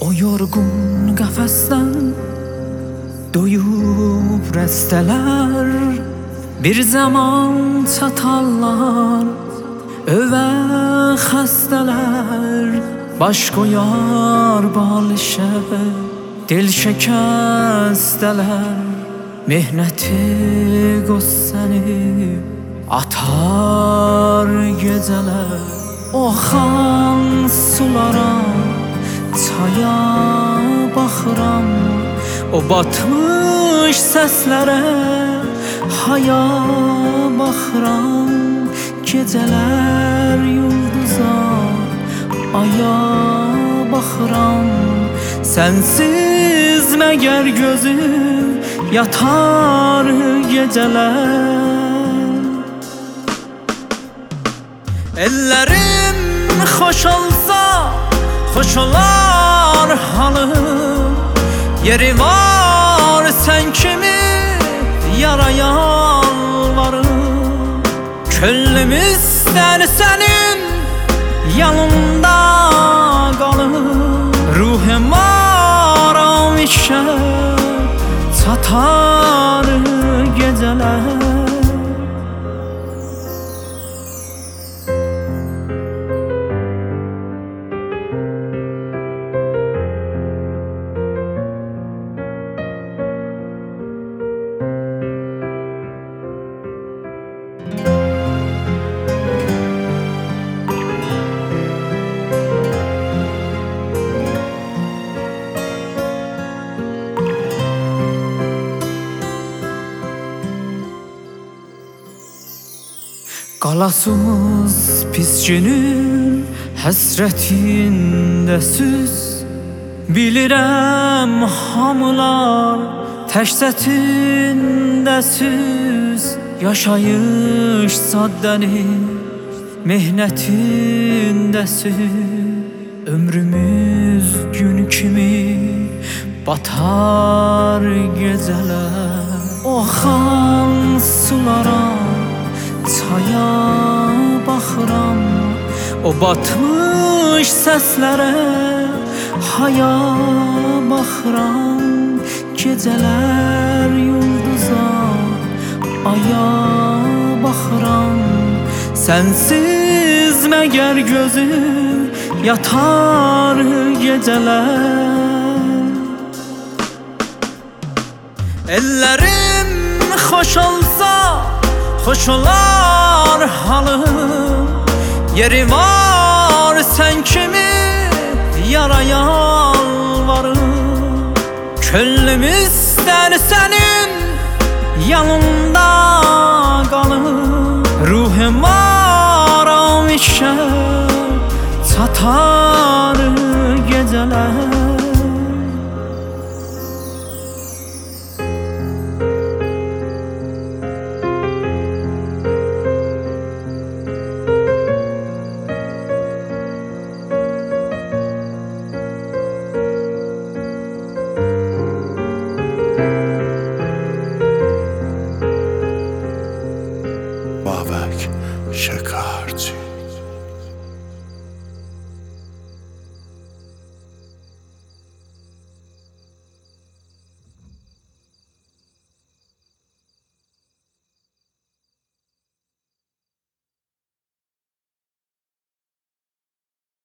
O yorgun qəfəsdən doyub rəstələr bir zaman çatallar, övə xəstələr baş qoyar balişə, dil şəkəstələr mehnəti qüssəni atar gecələr. O xan sulara, çaya baxıram, o batmış səslərə haya baxıram. Gecələr yulduza, aya baxıram, sənsiz məgər gözüm yatar gecələr. Ellərim xoş olsa, xoş olar halım, yeri var sən kimi yarayan varım. Könlüm istər sənin yanında qalım, ruhum aram işə çatar gecələr. Qalasız pis günün həsrətində süz, bilirəm hamılar təksətində süz. Yaşayış saddənin mehnətində süz, ömrümüz gün kimi batar gecələr. O xan sulara, çaya baxıram, o batmış səslərə haya baxıram. Gecələr yulduza, aya baxıram, sənsiz məgər gözüm yatar gecələr. Ellərim xoş olsa, xoş olar halım, yeri var sən kimi yarayan varım. Könlüm istər sənin yanında qalım, ruhum aram işə çatar gecələr.